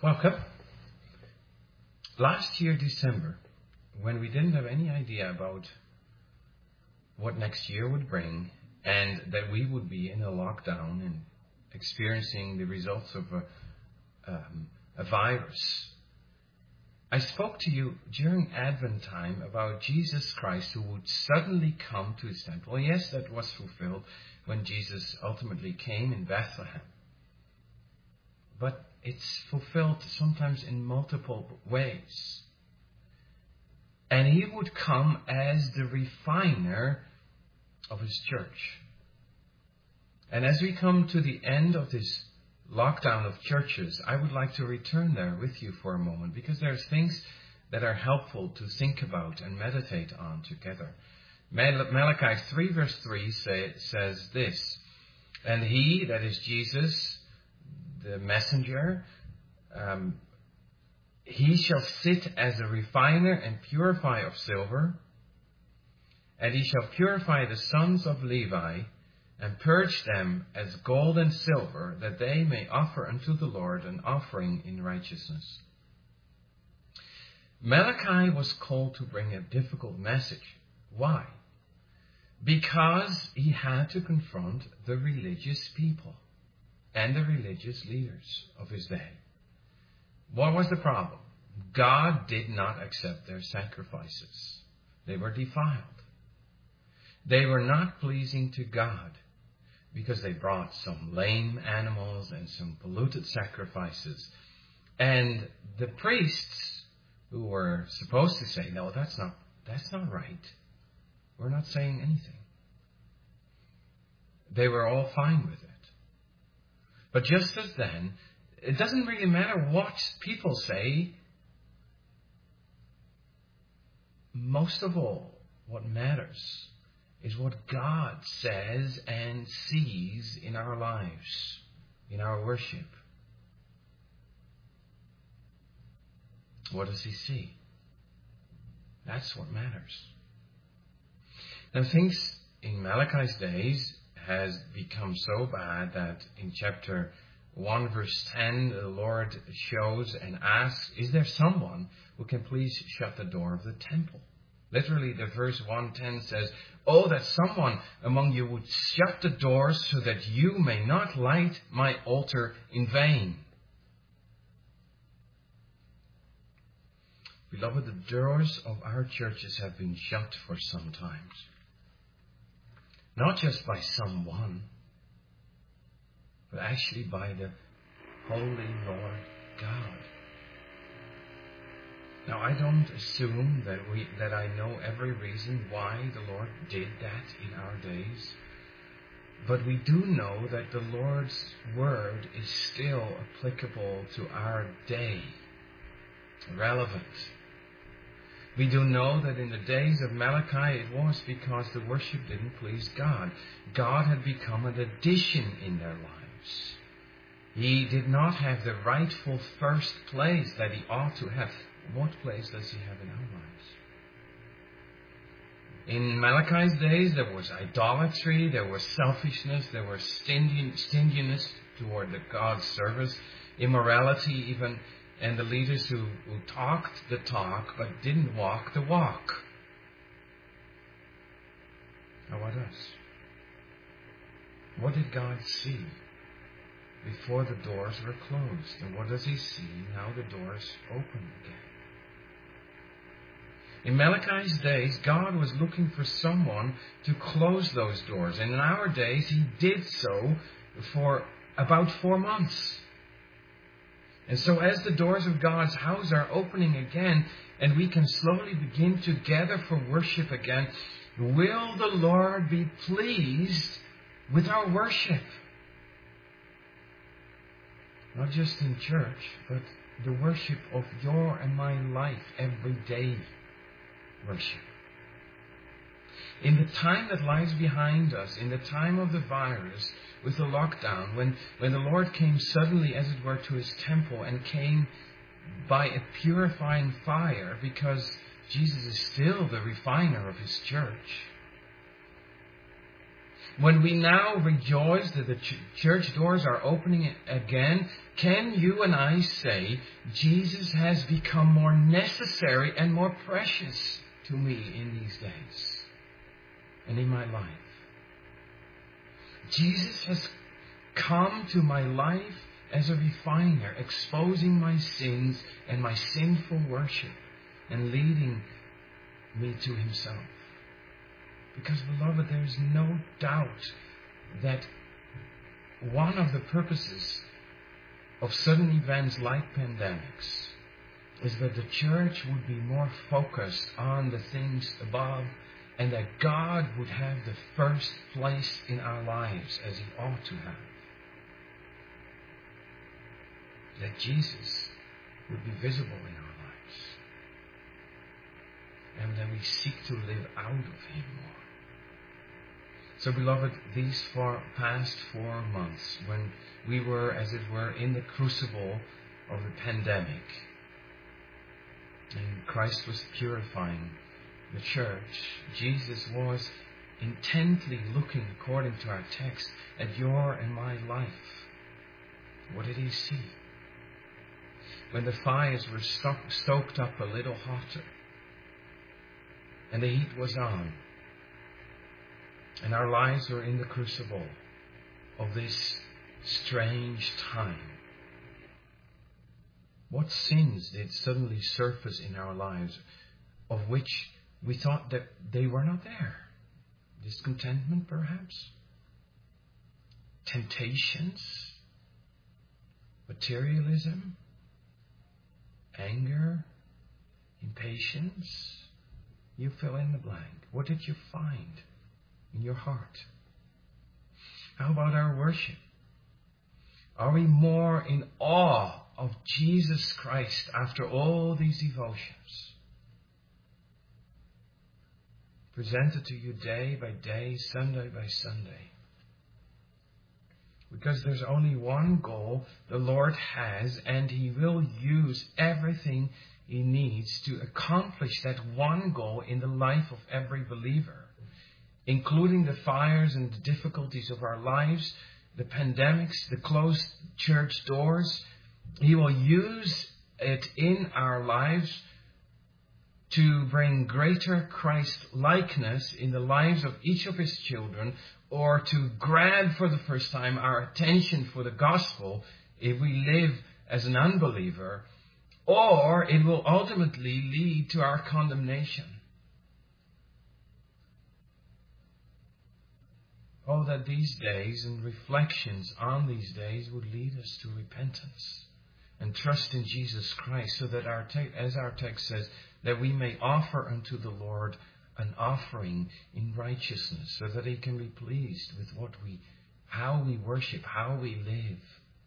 Welcome. Last year, December, when we didn't have any idea about what next year would bring and that we would be in a lockdown and experiencing the results of a virus, I spoke to you during Advent time about Jesus Christ who would suddenly come to his temple. Yes, that was fulfilled when Jesus ultimately came in Bethlehem. But it's fulfilled sometimes in multiple ways. And he would come as the refiner of his church. And as we come to the end of this lockdown of churches, I would like to return there with you for a moment, because there's things that are helpful to think about and meditate on together. Malachi 3 verse 3 says this, "And he," that is Jesus, the messenger, "he shall sit as a refiner and purifier of silver, and he shall purify the sons of Levi, and purge them as gold and silver, that they may offer unto the Lord an offering in righteousness." Malachi was called to bring a difficult message. Why? Because he had to confront the religious people and the religious leaders of his day. What was the problem? God did not accept their sacrifices. They were defiled. They were not pleasing to God because they brought some lame animals and some polluted sacrifices. And the priests, who were supposed to say, "No, that's not right. We're not saying anything," they were all fine with it. But just as then, it doesn't really matter what people say. Most of all, what matters is what God says and sees in our lives, in our worship. What does he see? That's what matters. Now, things in Malachi's days has become so bad that in chapter 1 verse 10, the Lord shows and asks, "Is there someone who can please shut the door of the temple?" Literally, the verse 1:10 says, "Oh, that someone among you would shut the doors so that you may not light my altar in vain." Beloved, the doors of our churches have been shut for some time. Not just by someone, but actually by the Holy Lord God. Now, I don't assume that I know every reason why the Lord did that in our days, but we do know that the Lord's word is still applicable to our day, relevant. We do know that in the days of Malachi, it was because the worship didn't please God. God had become an addition in their lives. He did not have the rightful first place that he ought to have. What place does he have in our lives? In Malachi's days, there was idolatry, there was selfishness, there was stinginess toward the God's service, immorality even, and the leaders who talked the talk but didn't walk the walk. Now what else? What did God see before the doors were closed? And what does he see now the doors open again? In Malachi's days, God was looking for someone to close those doors. And in our days, he did so for about 4 months. And so as the doors of God's house are opening again, and we can slowly begin to gather for worship again, will the Lord be pleased with our worship? Not just in church, but the worship of your and my life, everyday worship. In the time that lies behind us, in the time of the virus, with the lockdown, when the Lord came suddenly, as it were, to his temple and came by a purifying fire, because Jesus is still the refiner of his church. When we now rejoice that the church doors are opening again, can you and I say, Jesus has become more necessary and more precious to me in these days and in my life? Jesus has come to my life as a refiner, exposing my sins and my sinful worship and leading me to Himself. Because, beloved, there is no doubt that one of the purposes of sudden events like pandemics is that the church would be more focused on the things above, and that God would have the first place in our lives as He ought to have. That Jesus would be visible in our lives. And that we seek to live out of Him more. So, beloved, these past 4 months, when we were, as it were, in the crucible of the pandemic, and Christ was purifying the church, Jesus was intently looking, according to our text, at your and my life. What did He see? When the fires were stoked up a little hotter, and the heat was on, and our lives were in the crucible of this strange time, what sins did suddenly surface in our lives of which we thought that they were not there? Discontentment, perhaps? Temptations? Materialism? Anger? Impatience? You fill in the blank. What did you find in your heart? How about our worship? Are we more in awe of Jesus Christ after all these devotions? Presented to you day by day, Sunday by Sunday. Because there's only one goal the Lord has, and He will use everything He needs to accomplish that one goal in the life of every believer, including the fires and the difficulties of our lives, the pandemics, the closed church doors. He will use it in our lives to bring greater Christ-likeness in the lives of each of His children, or to grab for the first time our attention for the gospel if we live as an unbeliever, or it will ultimately lead to our condemnation. Oh, that these days and reflections on these days would lead us to repentance and trust in Jesus Christ, so that as our text says, that we may offer unto the Lord an offering in righteousness, so that He can be pleased with how we worship, how we live.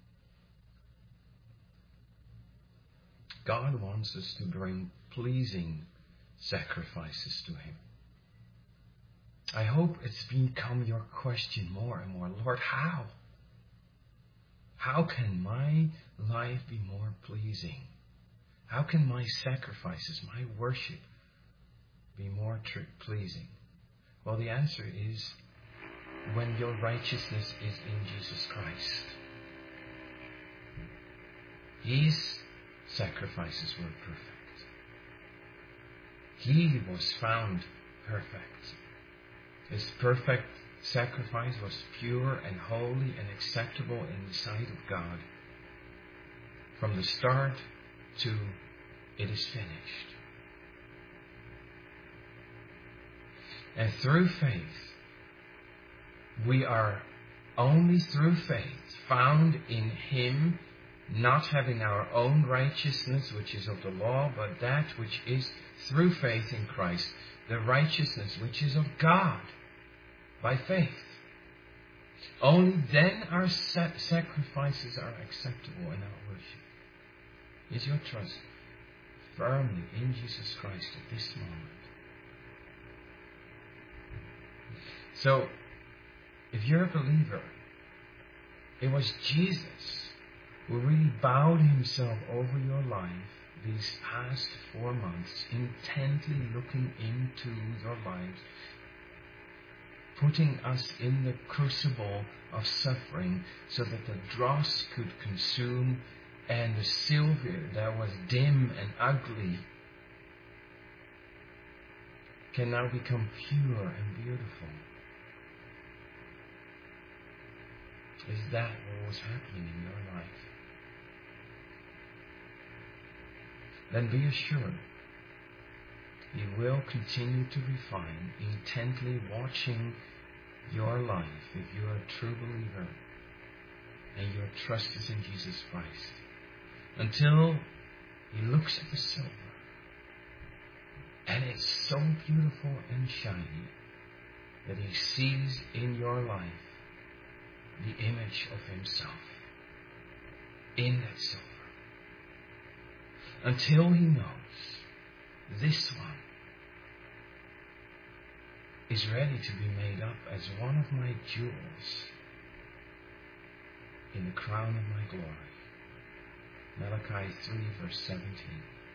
God wants us to bring pleasing sacrifices to Him. I hope it's become your question more and more. Lord, how? How can my life be more pleasing? How can my sacrifices, my worship, be more pleasing? Well, the answer is when your righteousness is in Jesus Christ. His sacrifices were perfect. He was found perfect. His perfect sacrifice was pure and holy and acceptable in the sight of God. From the start to it is finished. And through faith, we are only through faith found in Him, not having our own righteousness, which is of the law, but that which is through faith in Christ, the righteousness which is of God by faith. Only then our sacrifices are acceptable in our worship. Is your trust firmly in Jesus Christ at this moment? So, if you're a believer, it was Jesus who really bowed Himself over your life these past 4 months, intently looking into your lives putting us in the crucible of suffering so that the dross could consume and the silver that was dim and ugly can now become pure and beautiful. Is that what was happening in your life? Then be assured He will continue to refine, intently watching your life if you are a true believer and your trust is in Jesus Christ, until He looks at the silver and it's so beautiful and shiny that He sees in your life the image of Himself in that silver. Until He knows this one is ready to be made up as one of my jewels in the crown of my glory. Malachi 3 verse 17.